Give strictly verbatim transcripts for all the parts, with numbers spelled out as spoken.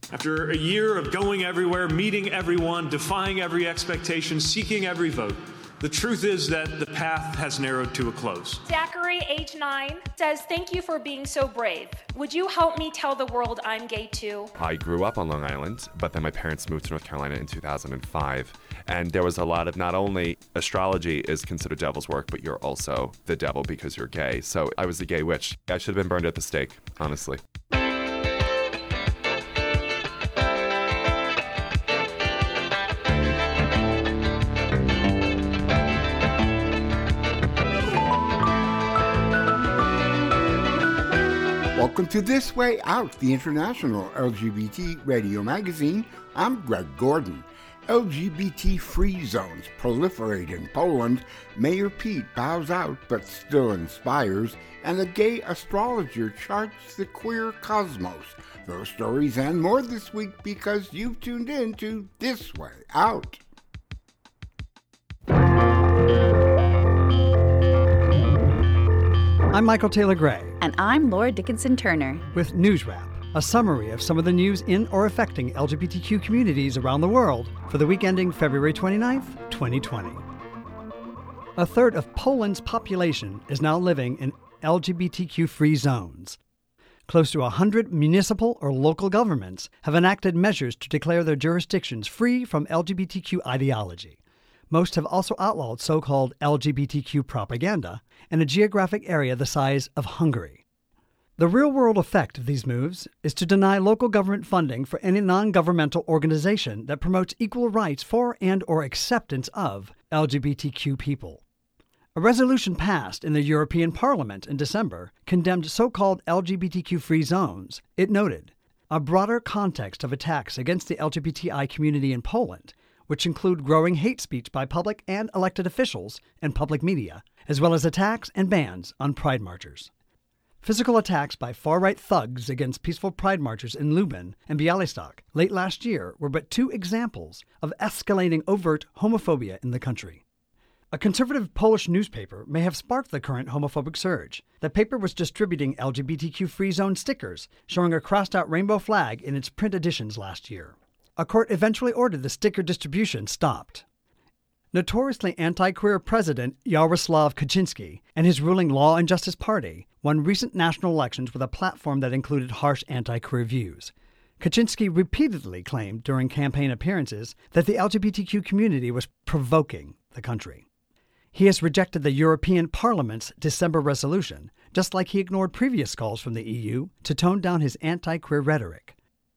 After a year of going everywhere, meeting everyone, defying every expectation, seeking every vote, the truth is that the path has narrowed to a close. Zachary, age nine, says, "Thank you for being so brave. Would you help me tell the world I'm gay too?" I grew up on Long Island, but then my parents moved to North Carolina in two thousand five. And there was a lot of not only astrology is considered devil's work, but you're also the devil because you're gay. So I was the gay witch. I should have been burned at the stake, honestly. Welcome to This Way Out, the international L G B T radio magazine. I'm Greg Gordon. L G B T-free zones proliferate in Poland. Mayor Pete bows out but still inspires. And a gay astrologer charts the queer cosmos. Those stories and more this week because you've tuned in to This Way Out. I'm Michael Taylor Gray. And I'm Laura Dickinson Turner. With News Wrap, a summary of some of the news in or affecting L G B T Q communities around the world for the week ending February twenty-ninth, twenty twenty. A third of Poland's population is now living in L G B T Q-free zones. Close to one hundred municipal or local governments have enacted measures to declare their jurisdictions free from L G B T Q ideology. Most have also outlawed so-called L G B T Q propaganda in a geographic area the size of Hungary. The real-world effect of these moves is to deny local government funding for any non-governmental organization that promotes equal rights for and or acceptance of L G B T Q people. A resolution passed in the European Parliament in December condemned so-called L G B T Q-free zones. It noted a broader context of attacks against the L G B T I community in Poland, which include growing hate speech by public and elected officials and public media, as well as attacks and bans on pride marchers. Physical attacks by far-right thugs against peaceful pride marchers in Lublin and Białystok late last year were but two examples of escalating overt homophobia in the country. A conservative Polish newspaper may have sparked the current homophobic surge. The paper was distributing L G B T Q-free zone stickers showing a crossed-out rainbow flag in its print editions last year. A court eventually ordered the sticker distribution stopped. Notoriously anti-queer President Yaroslaw Kaczynski and his ruling Law and Justice Party won recent national elections with a platform that included harsh anti-queer views. Kaczynski repeatedly claimed during campaign appearances that the L G B T Q community was provoking the country. He has rejected the European Parliament's December resolution, just like he ignored previous calls from the E U to tone down his anti-queer rhetoric.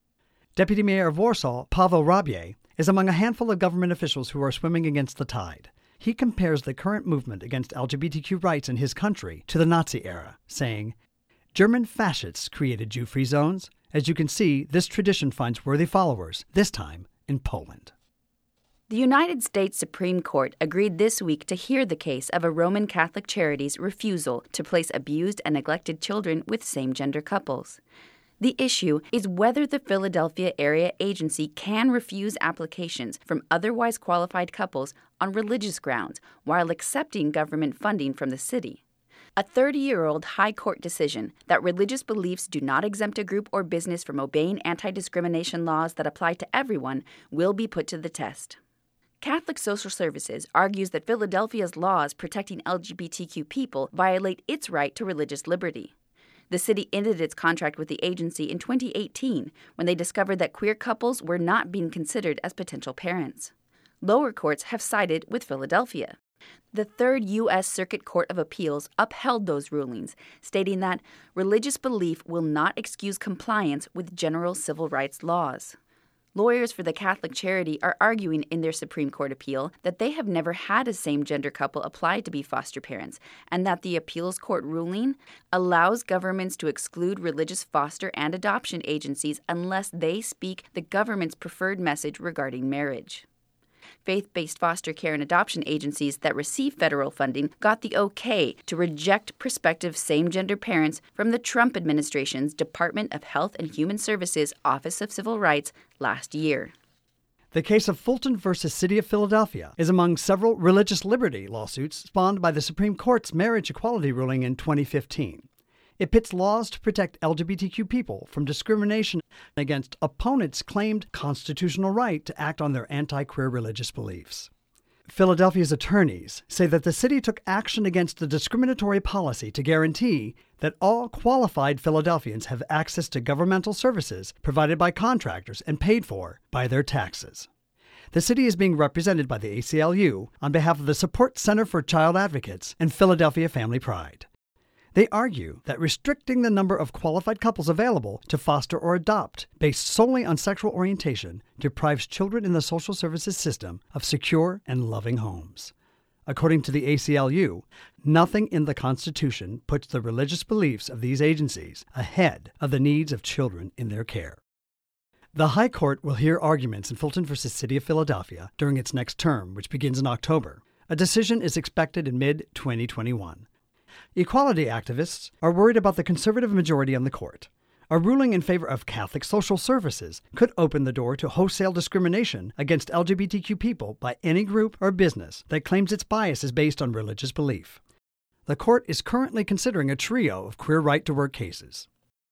Deputy Mayor of Warsaw, Paweł Rabiej, is among a handful of government officials who are swimming against the tide. He compares the current movement against L G B T Q rights in his country to the Nazi era, saying, "German fascists created Jew-free zones. As you can see, this tradition finds worthy followers, this time in Poland." The United States Supreme Court agreed this week to hear the case of a Roman Catholic charity's refusal to place abused and neglected children with same-gender couples. The issue is whether the Philadelphia Area Agency can refuse applications from otherwise qualified couples on religious grounds while accepting government funding from the city. A thirty-year-old high court decision that religious beliefs do not exempt a group or business from obeying anti-discrimination laws that apply to everyone will be put to the test. Catholic Social Services argues that Philadelphia's laws protecting L G B T Q people violate its right to religious liberty. The city ended its contract with the agency in twenty eighteen when they discovered that queer couples were not being considered as potential parents. Lower courts have sided with Philadelphia. The Third U S Circuit Court of Appeals upheld those rulings, stating that religious belief will not excuse compliance with general civil rights laws. Lawyers for the Catholic charity are arguing in their Supreme Court appeal that they have never had a same-gender couple apply to be foster parents, and that the appeals court ruling allows governments to exclude religious foster and adoption agencies unless they speak the government's preferred message regarding marriage. Faith-based foster care and adoption agencies that receive federal funding got the okay to reject prospective same-gender parents from the Trump administration's Department of Health and Human Services Office of Civil Rights last year. The case of Fulton versus City of Philadelphia is among several religious liberty lawsuits spawned by the Supreme Court's marriage equality ruling in twenty fifteen. It pits laws to protect L G B T Q people from discrimination against opponents' claimed constitutional right to act on their anti-queer religious beliefs. Philadelphia's attorneys say that the city took action against the discriminatory policy to guarantee that all qualified Philadelphians have access to governmental services provided by contractors and paid for by their taxes. The city is being represented by the A C L U on behalf of the Support Center for Child Advocates and Philadelphia Family Pride. They argue that restricting the number of qualified couples available to foster or adopt based solely on sexual orientation deprives children in the social services system of secure and loving homes. According to the A C L U, nothing in the Constitution puts the religious beliefs of these agencies ahead of the needs of children in their care. The High Court will hear arguments in Fulton v. City of Philadelphia during its next term, which begins in October. A decision is expected in mid twenty twenty-one. Equality activists are worried about the conservative majority on the court. A ruling in favor of Catholic social services could open the door to wholesale discrimination against L G B T Q people by any group or business that claims its bias is based on religious belief. The court is currently considering a trio of queer right-to-work cases.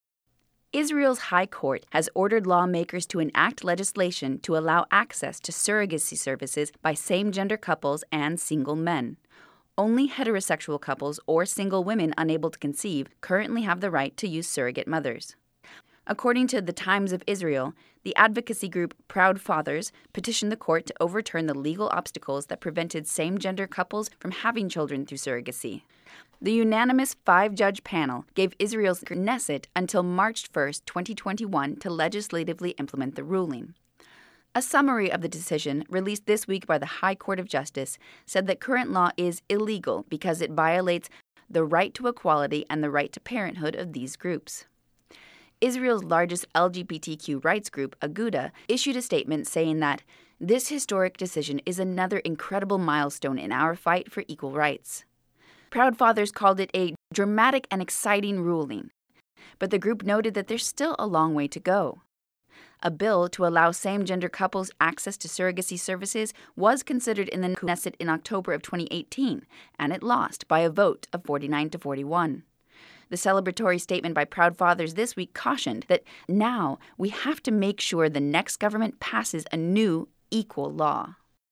Israel's High Court has ordered lawmakers to enact legislation to allow access to surrogacy services by same-gender couples and single men. Only heterosexual couples or single women unable to conceive currently have the right to use surrogate mothers. According to the Times of Israel, the advocacy group Proud Fathers petitioned the court to overturn the legal obstacles that prevented same-gender couples from having children through surrogacy. The unanimous five-judge panel gave Israel's Knesset until March first, twenty twenty-one to legislatively implement the ruling. A summary of the decision, released this week by the High Court of Justice, said that current law is illegal because it violates the right to equality and the right to parenthood of these groups. Israel's largest L G B T Q rights group, Aguda, issued a statement saying that this historic decision is another incredible milestone in our fight for equal rights. Proud Fathers called it a dramatic and exciting ruling, but the group noted that there's still a long way to go. A bill to allow same-gender couples access to surrogacy services was considered in the Knesset in October of twenty eighteen, and it lost by a vote of forty-nine to forty-one. The celebratory statement by Proud Fathers this week cautioned that now we have to make sure the next government passes a new equal law.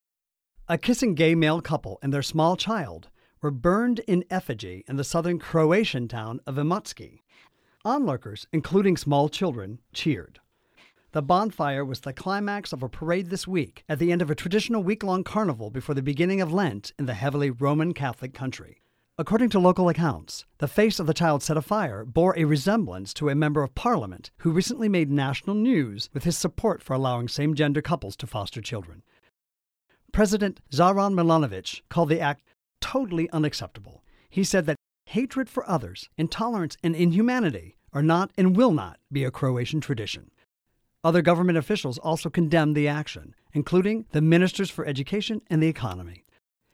A kissing gay male couple and their small child were burned in effigy in the southern Croatian town of Imotski. Onlookers, including small children, cheered. The bonfire was the climax of a parade this week at the end of a traditional week-long carnival before the beginning of Lent in the heavily Roman Catholic country. According to local accounts, the face of the child set afire bore a resemblance to a member of parliament who recently made national news with his support for allowing same-gender couples to foster children. President Zoran Milanovic called the act totally unacceptable. He said that hatred for others, intolerance, and inhumanity are not and will not be a Croatian tradition. Other government officials also condemned the action, including the ministers for education and the economy.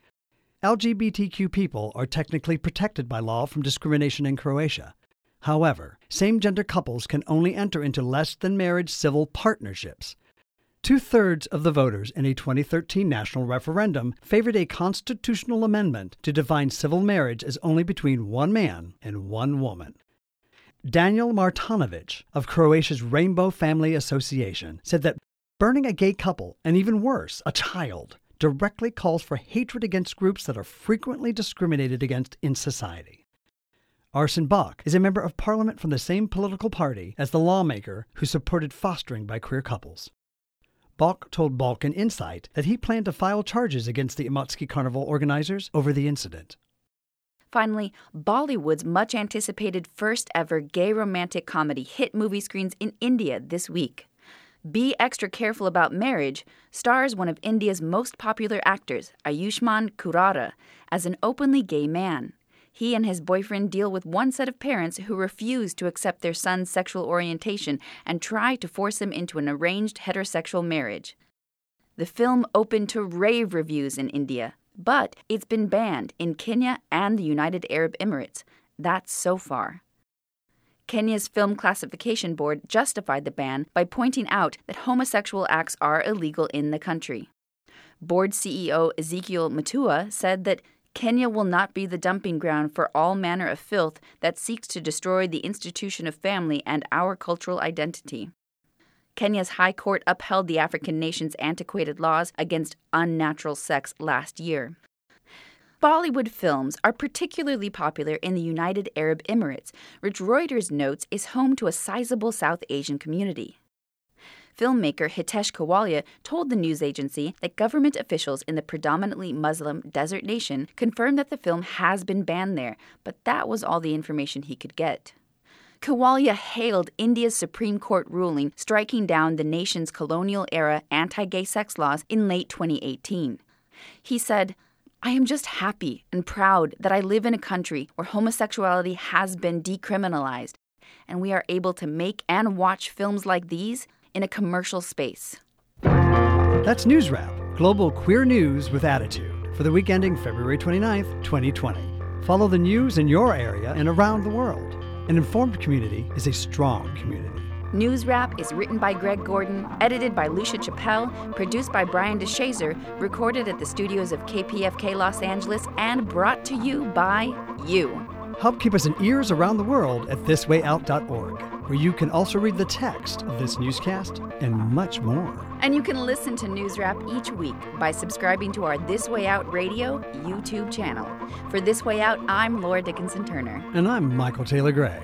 L G B T Q people are technically protected by law from discrimination in Croatia. However, same-gender couples can only enter into less-than-marriage civil partnerships. Two-thirds of the voters in a twenty thirteen national referendum favored a constitutional amendment to define civil marriage as only between one man and one woman. Daniel Martanovic of Croatia's Rainbow Family Association said that burning a gay couple, and even worse, a child, directly calls for hatred against groups that are frequently discriminated against in society. Arsen Bach is a member of parliament from the same political party as the lawmaker who supported fostering by queer couples. Bach told Balkan Insight that he planned to file charges against the Imotski Carnival organizers over the incident. Finally, Bollywood's much-anticipated first-ever gay romantic comedy hit movie screens in India this week. Be Extra Careful About Marriage stars one of India's most popular actors, Ayushmann Khurrana, as an openly gay man. He and his boyfriend deal with one set of parents who refuse to accept their son's sexual orientation and try to force him into an arranged heterosexual marriage. The film opened to rave reviews in India, but it's been banned in Kenya and the United Arab Emirates. That's so far. Kenya's Film Classification Board justified the ban by pointing out that homosexual acts are illegal in the country. Board C E O Ezekiel Mutua said that Kenya will not be the dumping ground for all manner of filth that seeks to destroy the institution of family and our cultural identity. Kenya's High Court upheld the African nation's antiquated laws against unnatural sex last year. Bollywood films are particularly popular in the United Arab Emirates, which Reuters notes is home to a sizable South Asian community. Filmmaker Hitesh Kawalia told the news agency that government officials in the predominantly Muslim desert nation confirmed that the film has been banned there, but that was all the information he could get. Kawalia hailed India's Supreme Court ruling striking down the nation's colonial-era anti-gay sex laws in late twenty eighteen. He said, "I am just happy and proud that I live in a country where homosexuality has been decriminalized, and we are able to make and watch films like these in a commercial space." That's News Wrap, global queer news with attitude, for the week ending February twenty-ninth, twenty twenty. Follow the news in your area and around the world. An informed community is a strong community. News Wrap is written by Greg Gordon, edited by Lucia Chappelle, produced by Brian DeShazer, recorded at the studios of K P F K Los Angeles, and brought to you by you. Help keep us in ears around the world at this way out dot org, where you can also read the text of this newscast and much more. And you can listen to News Wrap each week by subscribing to our This Way Out Radio YouTube channel. For This Way Out, I'm Laura Dickinson Turner. And I'm Michael Taylor Gray.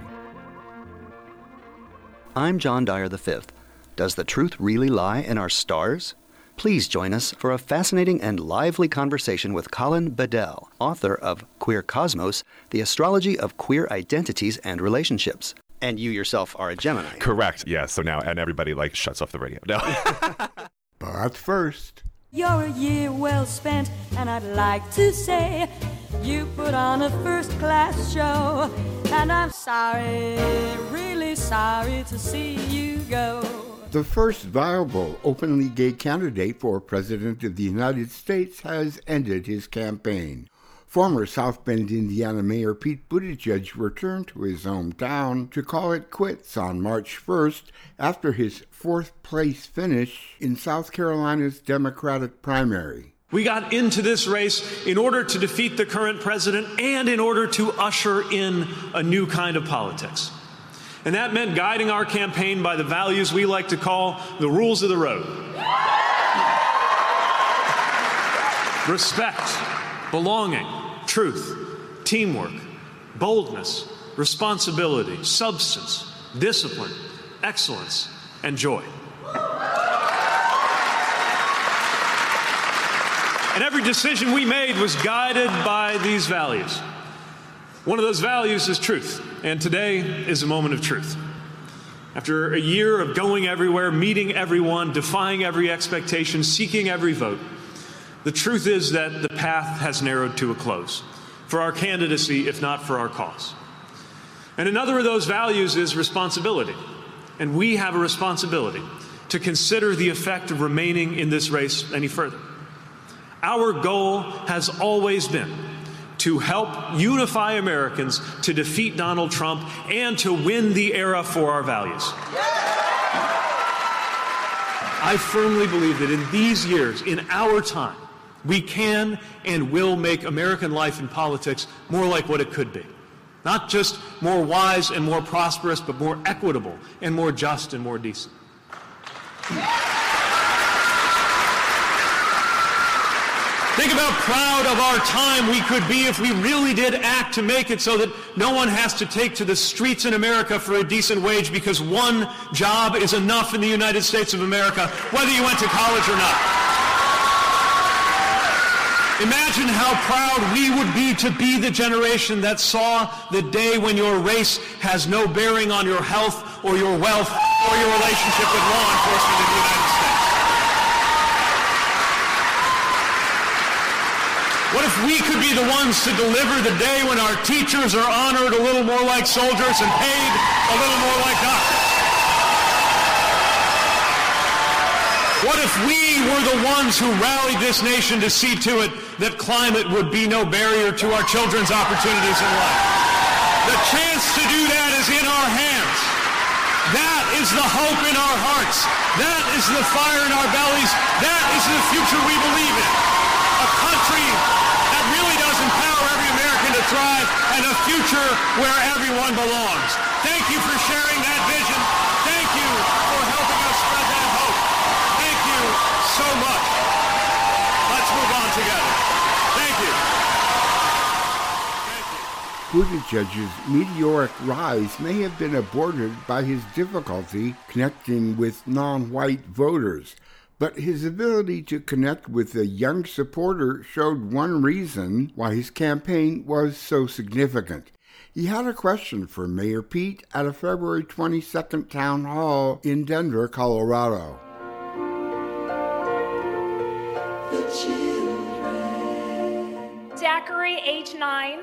I'm John Dyer the fifth. Does the truth really lie in our stars? Please join us for a fascinating and lively conversation with Colin Bedell, author of Queer Cosmos, The Astrology of Queer Identities and Relationships. And you yourself are a Gemini. Correct. Yeah. So now, and everybody like shuts off the radio. No. But first, you're a year well spent, and I'd like to say you put on a first-class show, and I'm sorry, really sorry to see you go. the first viable openly gay candidate for President of the United States has ended his campaign. Former South Bend, Indiana Mayor Pete Buttigieg returned to his hometown to call it quits on March first after his fourth-place finish in South Carolina's Democratic primary. We got into this race in order to defeat the current president and in order to usher in a new kind of politics. And that meant guiding our campaign by the values we like to call the rules of the road. Respect, belonging, truth, teamwork, boldness, responsibility, substance, discipline, excellence, and joy. And every decision we made was guided by these values. One of those values is truth, and today is a moment of truth. After a year of going everywhere, meeting everyone, defying every expectation, seeking every vote, the truth is that the path has narrowed to a close for our candidacy, if not for our cause. And another of those values is responsibility. And we have a responsibility to consider the effect of remaining in this race any further. Our goal has always been to help unify Americans to defeat Donald Trump and to win the era for our values. I firmly believe that in these years, in our time, we can and will make American life in politics more like what it could be. Not just more wise and more prosperous, but more equitable and more just and more decent. Think about proud of our time we could be if we really did act to make it so that no one has to take to the streets in America for a decent wage because one job is enough in the United States of America, whether you went to college or not. Imagine how proud we would be to be the generation that saw the day when your race has no bearing on your health or your wealth or your relationship with law enforcement in the United States. What if we could be the ones to deliver the day when our teachers are honored a little more like soldiers and paid a little more like doctors? What if we were the ones who rallied this nation to see to it that climate would be no barrier to our children's opportunities in life? The chance to do that is in our hands. That is the hope in our hearts. That is the fire in our bellies. That is the future we believe in. A country that really doesn't thrive, and a future where everyone belongs. Thank you for sharing that vision. Thank you for helping us spread that hope. Thank you so much. Let's move on together. Thank you. Buttigieg's meteoric rise may have been aborted by his difficulty connecting with non-white voters, but his ability to connect with a young supporter showed one reason why his campaign was so significant. He had a question for Mayor Pete at a February twenty-second town hall in Denver, Colorado. Zachary, age nine.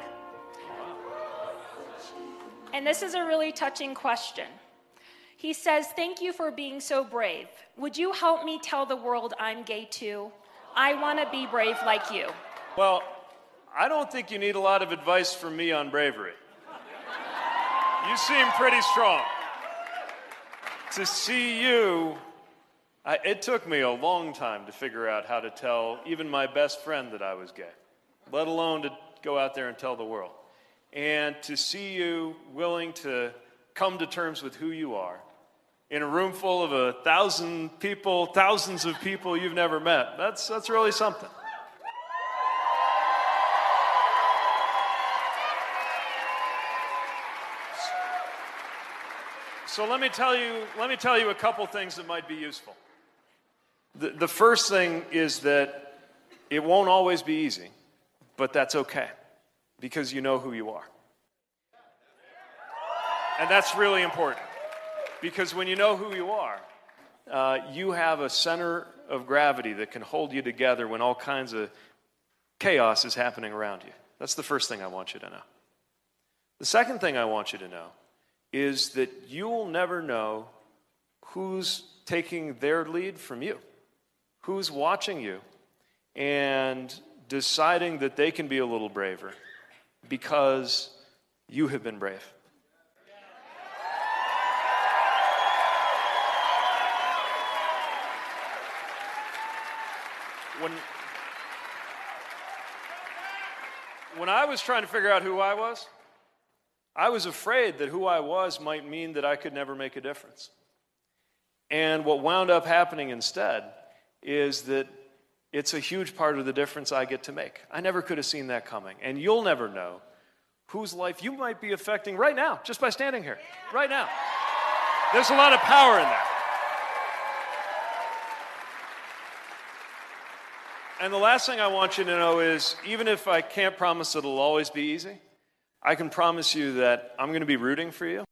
And this is a really touching question. He says, thank you for being so brave. Would you help me tell the world I'm gay too? I want to be brave like you. Well, I don't think you need a lot of advice from me on bravery. You seem pretty strong. To see you, I, it took me a long time to figure out how to tell even my best friend that I was gay, let alone to go out there and tell the world. And to see you willing to come to terms with who you are in a room full of a thousand people, thousands of people you've never met, that's, that's really something. So let me tell you, let me tell you a couple things that might be useful. The, the first thing is that it won't always be easy, but that's okay, because you know who you are. And that's really important, because when you know who you are, uh, you have a center of gravity that can hold you together when all kinds of chaos is happening around you. That's the first thing I want you to know. The second thing I want you to know is that you will never know who's taking their lead from you, who's watching you and deciding that they can be a little braver because you have been brave. When, when I was trying to figure out who I was, I was afraid that who I was might mean that I could never make a difference. And what wound up happening instead is that it's a huge part of the difference I get to make. I never could have seen that coming. And you'll never know whose life you might be affecting right now, just by standing here, right now. There's a lot of power in that. And the last thing I want you to know is, even if I can't promise it'll always be easy, I can promise you that I'm going to be rooting for you.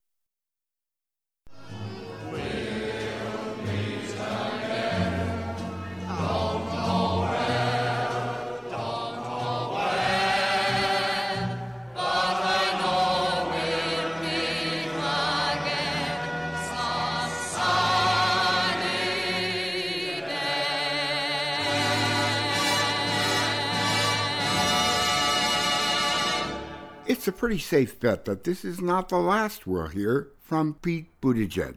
It's a pretty safe bet that this is not the last we'll hear from Pete Buttigieg.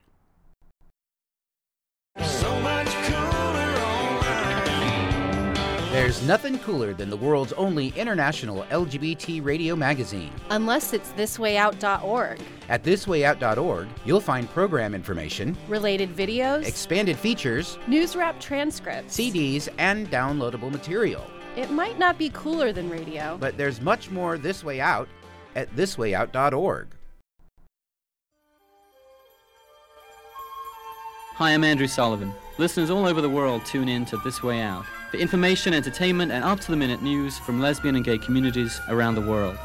So much cooler online. There's nothing cooler than the world's only international L G B T radio magazine. Unless it's this way out dot org. At this way out dot org, you'll find program information, related videos, expanded features, news wrap transcripts, C Ds, and downloadable material. It might not be cooler than radio, but there's much more This Way Out at this way out dot org. Hi, I'm Andrew Sullivan. Listeners all over the world tune in to This Way Out for information, entertainment, and up-to-the-minute news from lesbian and gay communities around the world.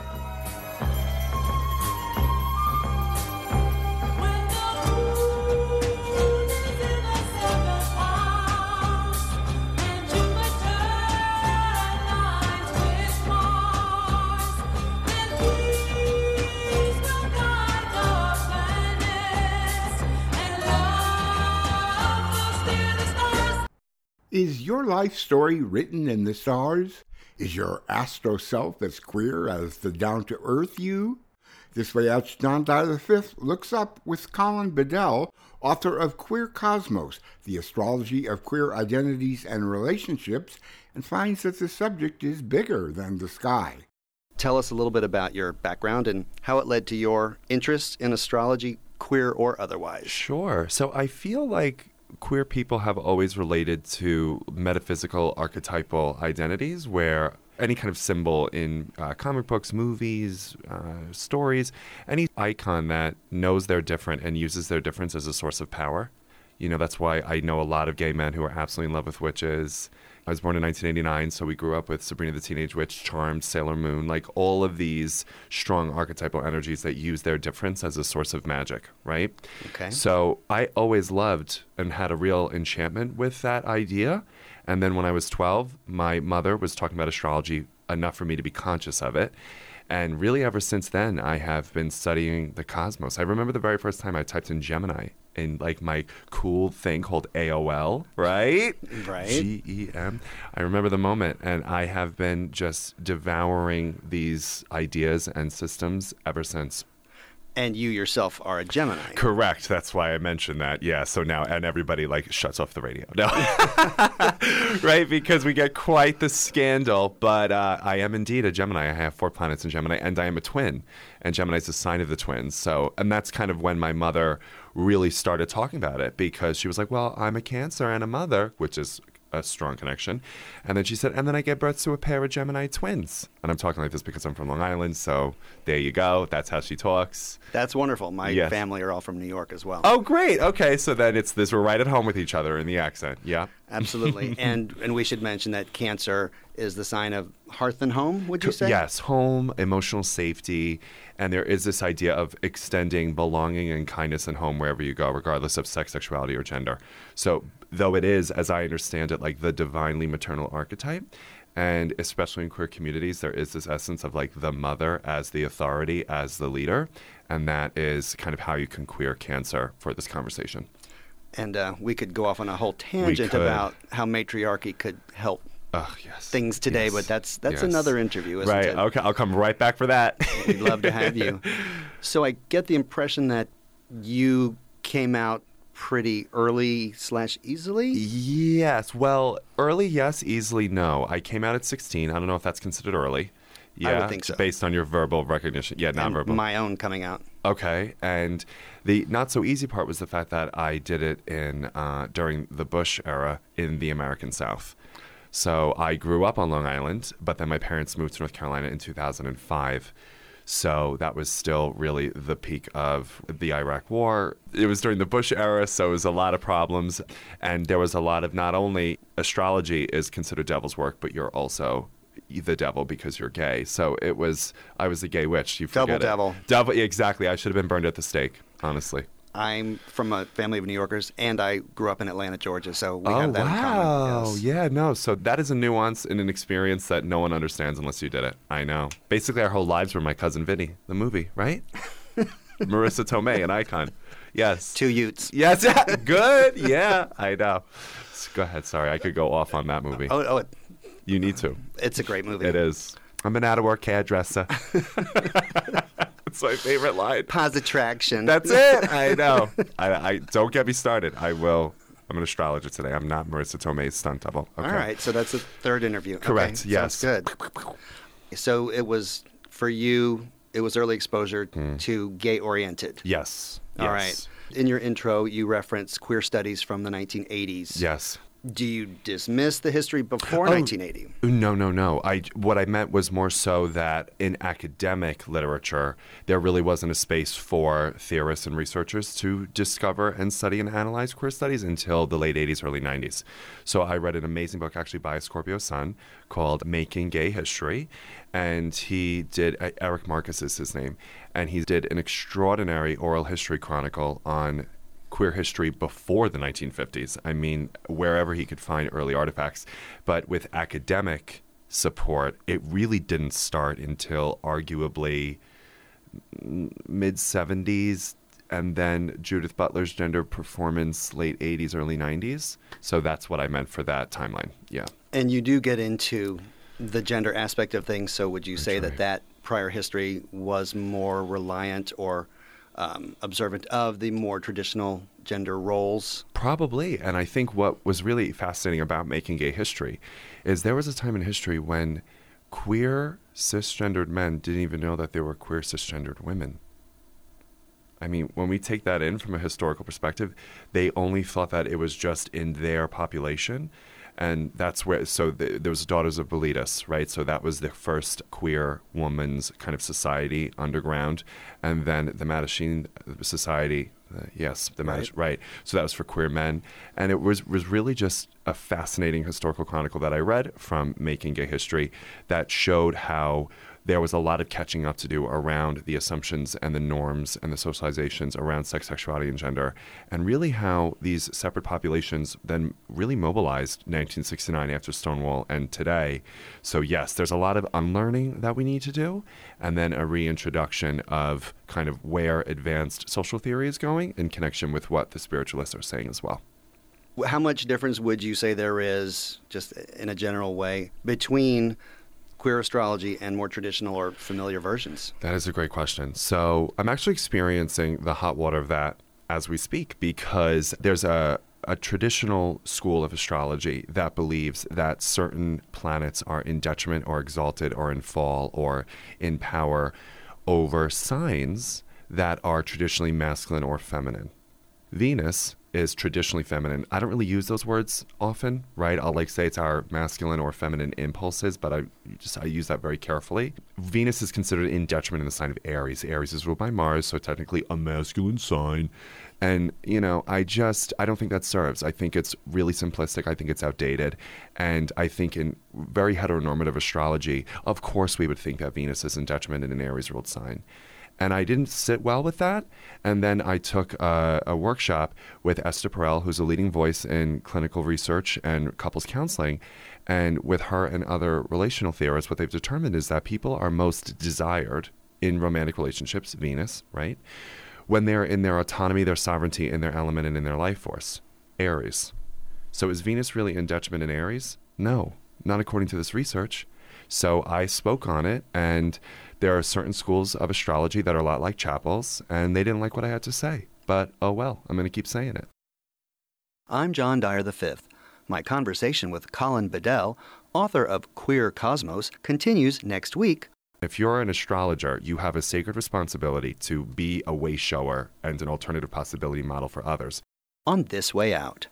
Is your life story written in the stars? Is your astro self as queer as the down-to-earth you? This Way Out's John Dyer the Fifth looks up with Colin Bedell, author of Queer Cosmos, The Astrology of Queer Identities and Relationships, and finds that the subject is bigger than the sky. tell us a little bit about your background and how it led to your interest in astrology, queer or otherwise. Sure. So I feel like queer people have always related to metaphysical archetypal identities where any kind of symbol in uh, comic books, movies, uh, stories, any icon that knows they're different and uses their difference as a source of power. You know, that's why I know a lot of gay men who are absolutely in love with witches. I was born in nineteen eighty-nine, so we grew up with Sabrina the Teenage Witch, Charmed, Sailor Moon, like all of these strong archetypal energies that use their difference as a source of magic, right? Okay. So I always loved and had a real enchantment with that idea. And then when I was twelve, my mother was talking about astrology enough for me to be conscious of it. And really ever since then, I have been studying the cosmos. I remember the very first time I typed in Gemini in like my cool thing called A O L, right? Right. G E M. I remember the moment, and I have been just devouring these ideas and systems ever since. And you yourself are a Gemini. Correct. That's why I mentioned that. Yeah. So now, and everybody like shuts off the radio. No. Right? Because we get quite the scandal. But uh, I am indeed a Gemini. I have four planets in Gemini, and I am a twin. And Gemini is a sign of the twins. So, and that's kind of when my mother really started talking about it, because she was like, well, I'm a Cancer and a mother, which is a strong connection. And then she said, and then I gave birth to a pair of Gemini twins. And I'm talking like this because I'm from Long Island, so there you go. That's how she talks. That's wonderful. My Yes. family are all from New York as well. Oh, great. Okay, so then it's this, we're right at home with each other in the accent. Yeah. Absolutely. and and we should mention that Cancer is the sign of hearth and home, would you say? Yes, home, emotional safety, and there is this idea of extending belonging and kindness in home wherever you go, regardless of sex, sexuality, or gender. So though it is, as I understand it, like the divinely maternal archetype, and especially in queer communities, there is this essence of like the mother as the authority, as the leader, and that is kind of how you can queer Cancer for this conversation. And uh, we could go off on a whole tangent could. about how matriarchy could help Oh, yes. things today, Yes. but that's that's Yes. another interview, isn't Right. it? Okay. I'll come right back for that. We'd love to have you. So I get the impression that you came out pretty early slash easily? Yes. Well, early, yes. Easily, no. I came out at sixteen. I don't know if that's considered early. Yeah, I would think so. Based on your verbal recognition. Yeah, And nonverbal. my own coming out. Okay. And the not so easy part was the fact that I did it in uh, during the Bush era in the American South. So I grew up on Long Island, but then my parents moved to North Carolina in two thousand five. So that was still really the peak of the Iraq War. It was during the Bush era, so it was a lot of problems. And there was a lot of not only astrology is considered devil's work, but you're also the devil because you're gay. So it was, I was the gay witch. You forget Double it. devil. Double, exactly. I should have been burned at the stake, honestly. I'm from a family of New Yorkers, and I grew up in Atlanta, Georgia, so we oh, have that wow. in common. Yes. Yeah, no. So that is a nuance and an experience that no one understands unless you did it. I know. Basically, our whole lives were My Cousin Vinny, the movie, right? Marissa Tomei, an icon. Yes. Two Utes. Yes. Good. Yeah, I know. So go ahead. Sorry, I could go off on that movie. Oh, oh it, You need to. it's a great movie. It is. I'm an out-of-work hairdresser. It's my favorite line. Posittraction. That's it. I know. I, I don't get me started. I will. I'm an astrologer today. I'm not Marissa Tomei's stunt double. Okay. All right, so that's the third interview. Correct. Okay, yes. sounds good. So it was, for you, it was early exposure to gay-oriented. Yes. All yes. right. In your intro, you referenced queer studies from the nineteen eighties. Yes. Do you dismiss the history before Oh, nineteen eighty? No, no, no. I, what I meant was more so that in academic literature, there really wasn't a space for theorists and researchers to discover and study and analyze queer studies until the late eighties, early nineties. So I read an amazing book actually by a Scorpio Sun called Making Gay History. And he did, uh, Eric Marcus is his name, and he did an extraordinary oral history chronicle on queer history before the nineteen fifties. I mean, wherever he could find early artifacts. But with academic support, it really didn't start until arguably mid seventies, and then Judith Butler's Gender Performance, late eighties, early nineties. So that's what I meant for that timeline. Yeah. And you do get into the gender aspect of things, so would you say That's that right. that prior history was more reliant or um, observant of the more traditional gender roles? Probably. And I think what was really fascinating about Making Gay History is there was a time in history when queer cisgendered men didn't even know that there were queer cisgendered women. I mean, when we take that in from a historical perspective, they only thought that it was just in their population. And that's where, so the, there was Daughters of Bilitis, right? So that was the first queer woman's kind of society underground. And then the Mattachine Society, uh, yes, the Mattachine, right. right. So that was for queer men. And it was, was really just a fascinating historical chronicle that I read from Making Gay History that showed how there was a lot of catching up to do around the assumptions and the norms and the socializations around sex, sexuality, and gender, and really how these separate populations then really mobilized nineteen sixty-nine after Stonewall and today. So yes, there's a lot of unlearning that we need to do, and then a reintroduction of kind of where advanced social theory is going in connection with what the spiritualists are saying as well. How much difference would you say there is, just in a general way, between queer astrology and more traditional or familiar versions? That is a great question. So I'm actually experiencing the hot water of that as we speak, because there's a, a traditional school of astrology that believes that certain planets are in detriment or exalted or in fall or in power over signs that are traditionally masculine or feminine. Venus is traditionally feminine. I don't really use those words often, right? I'll like say it's our masculine or feminine impulses, but I just I use that very carefully. Venus is considered in detriment in the sign of Aries. Aries is ruled by Mars, so technically a masculine sign. And, you know, I just, I don't think that serves. I think it's really simplistic. I think it's outdated. And I think in very heteronormative astrology, of course we would think that Venus is in detriment in an Aries-ruled sign. And I didn't sit well with that. And then I took a, a workshop with Esther Perel, who's a leading voice in clinical research and couples counseling. And with her and other relational theorists, what they've determined is that people are most desired in romantic relationships, Venus, right? When they're in their autonomy, their sovereignty, in their element, and in their life force, Aries. So is Venus really in detriment in Aries? No, not according to this research. So I spoke on it, and there are certain schools of astrology that are a lot like chapels, and they didn't like what I had to say. But, oh well, I'm going to keep saying it. I'm John Dyer the Fifth. My conversation with Colin Bedell, author of Queer Cosmos, continues next week. If you're an astrologer, you have a sacred responsibility to be a way shower and an alternative possibility model for others. On This Way Out.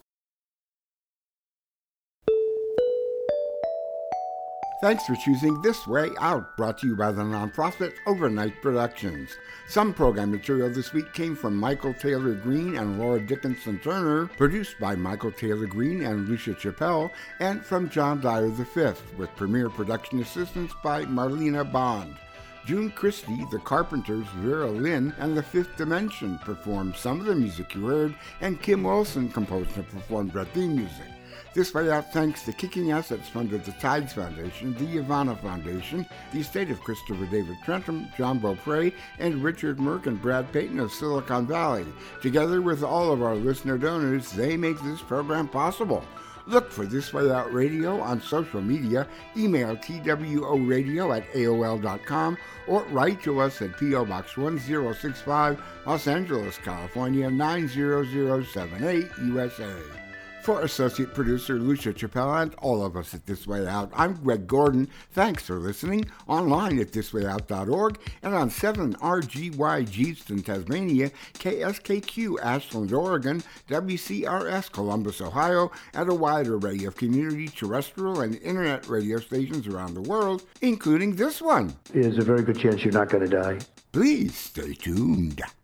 Thanks for choosing This Way Out, brought to you by the nonprofit Overnight Productions. Some program material this week came from Michael Taylor Green and Laura Dickinson Turner, produced by Michael Taylor Green and Lucia Chappelle, and from John Dyer the Fifth, with premier production assistance by Marlena Bond. June Christie, The Carpenters, Vera Lynn, and The Fifth Dimension performed some of the music you heard, and Kim Wilson composed and performed our theme music. This Way Out thanks the Kicking Assets Fund of the Tides Foundation, the Ivana Foundation, the estate of Christopher David Trentham, John Beaupre, and Richard Merck and Brad Payton of Silicon Valley. Together with all of our listener donors, they make this program possible. Look for This Way Out Radio on social media, email tworadio at A O L dot com, or write to us at P O Box one zero six five, Los Angeles, California nine zero zero seven eight, U S A. For associate producer Lucia Chappelle and all of us at This Way Out, I'm Greg Gordon. Thanks for listening. Online at this way out dot org and on seven R G Y Geeston, Tasmania, K S K Q Ashland, Oregon, W C R S Columbus, Ohio, and a wide array of community terrestrial and internet radio stations around the world, including this one. There's a very good chance you're not going to die. Please stay tuned.